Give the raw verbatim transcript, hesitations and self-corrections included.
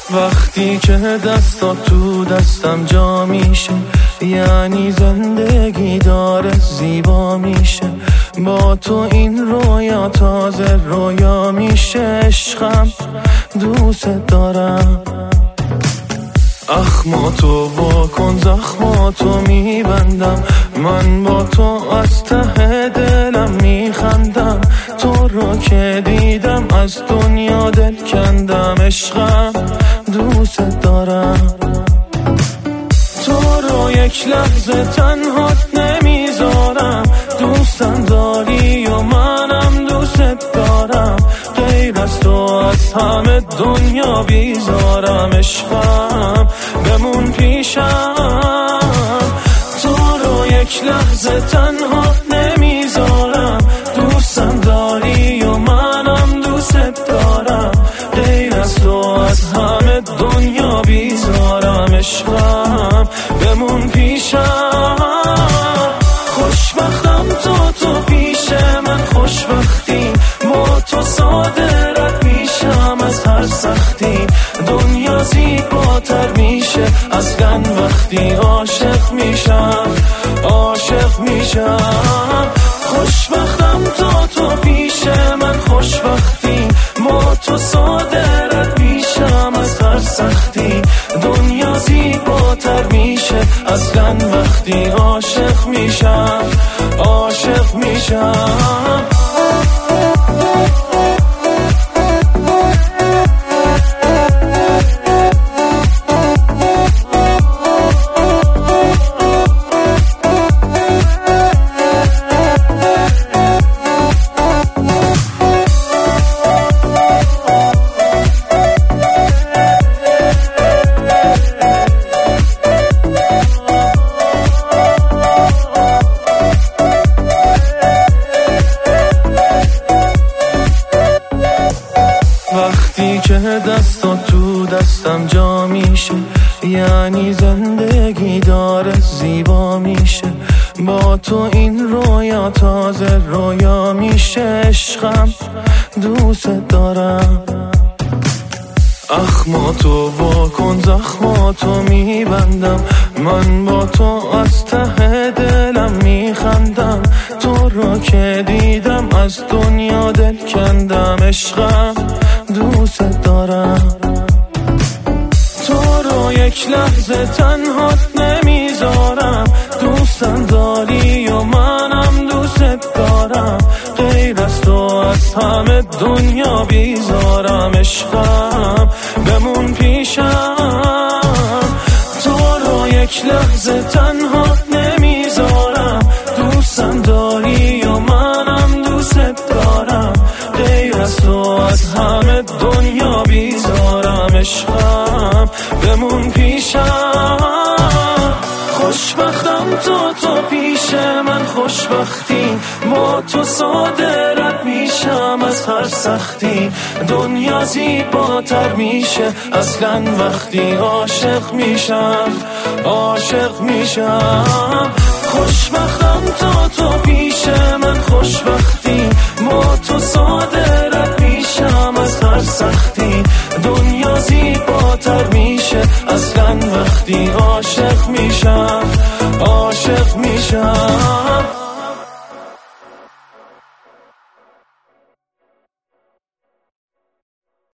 وقتی که دستا تو دستم جا میشه، یعنی زندگی داره زیبا میشه. با تو این رویا تازه رویا میشه. عشقم دوست دارم. اخماتو واکن زخماتو میبندم، من با تو از ته دلم میخندم. تو رو که دیدم از دنیا دل کندم. عشقم دوست دارم. تو رو یک لحظه تنهات نمیذارم. دوستم داری و منم دوست دارم. غیر از تو از همه دنیا بیزارم. عشقم بمون پیشم. تو رو یک لحظه تنهات نمیذارم. دوستم داری و منم دوست دارم. غیر از تو از همه دنیا بیزارم. عشقم بمون پیشم. خوشبختم تو تو پیش من خوشبختی. با تو ساده رد میشم از هر سختی. دنیا زیباتر میشه اصلا وقتی عاشق میشم. عاشق میشم. خوشبختم تو تو پیش من خوشبختی. با تو ساده رد میشم از هر سختی. دنیا زیباتر میشه اصلا وقتی عاشق میشم. عاشق میشم. وقتی که دستا تو دستم جا میشه، یعنی زندگی داره زیبا میشه. با تو این رویا تازه رویا میشه. عشقم دوست دارم. اخماتو واکن زخماتو میبندم، من با تو از ته دلم میخندم. تو رو که دیدم از دنیا دل کندم. عشقم دوست دارم. تو رو یک لحظه تنهات نمیذارم. دوستم داری و منم دوست دارم. غیر از تو از همه دنیا بیزارم. عشقم بمون پیشم. تو رو یک لحظه تنهات نمیذارم. دوستم داری و منم دوست دارم. غیر از تو از همه دنیا بیزارم. عشقم بمون پیشم. خوشبختم تو تو پیش من خوشبختی. با تو ساده رد میشم از هر سختی. دنیا زیباتر میشه اصلا وقتی عاشق میشم. عاشق میشم. خوشبختم تو تو پیش من خوشبختی. با تو ساده رد میشم از هر سختی. دنیا زیباتر میشه اصلا وقتی عاشق میشم. عاشق میشم.